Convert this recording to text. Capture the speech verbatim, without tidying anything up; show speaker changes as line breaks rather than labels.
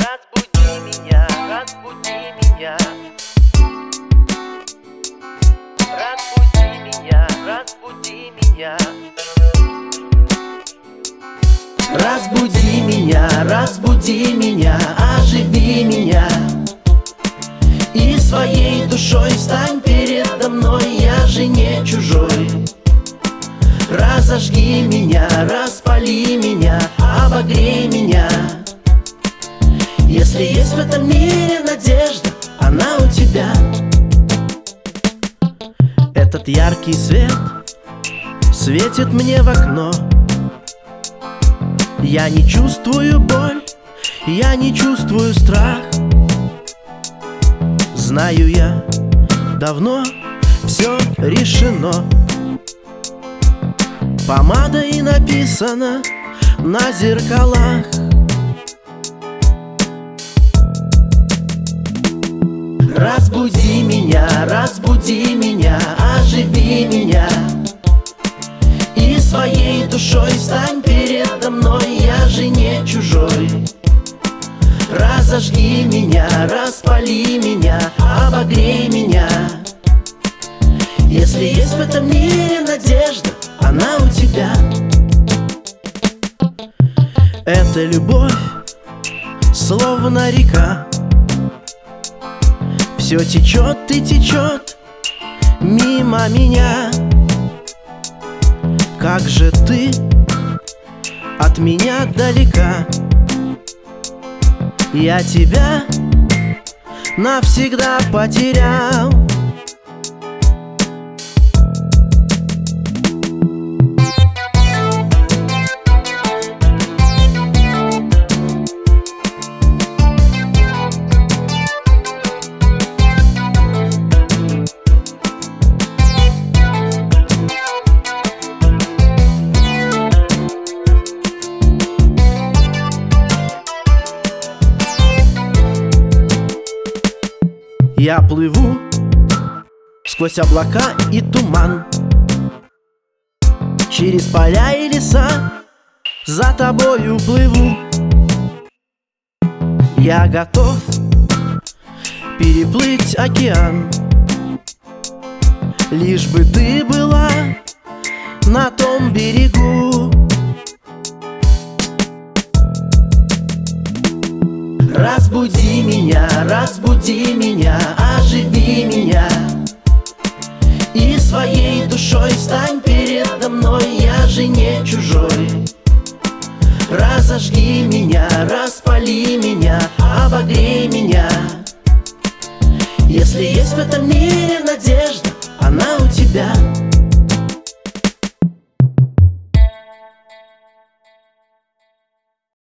разбуди меня, разбуди меня. Разбуди меня, разбуди меня.
Разбуди меня, разбуди меня, оживи меня. И своей душой встань передо мной, я же не чужой. Разожги меня, распали меня, обогрей меня. Если есть в этом мире надежда, она у тебя. Этот яркий свет светит мне в окно. Я не чувствую боль, я не чувствую страх. Знаю я, давно все решено. Помадой написано на зеркалах. Разбуди меня, разбуди меня, оживи меня. И своей душой встань передо мной, я же не чужой. Разожги меня, распали меня, обогрей меня. Если есть в этом мире надежда, она у тебя. Эта любовь словно река, все течет и течет мимо меня. Как же ты от меня далека, я тебя навсегда потерял. Я плыву сквозь облака и туман, через поля и леса за тобою плыву. Я готов переплыть океан, лишь бы ты была на том берегу. Разбуди меня, разбуди меня, оживи меня. И своей душой встань передо мной, я же не чужой. Разожги меня, распали меня, обогрей меня. Если есть в этом мире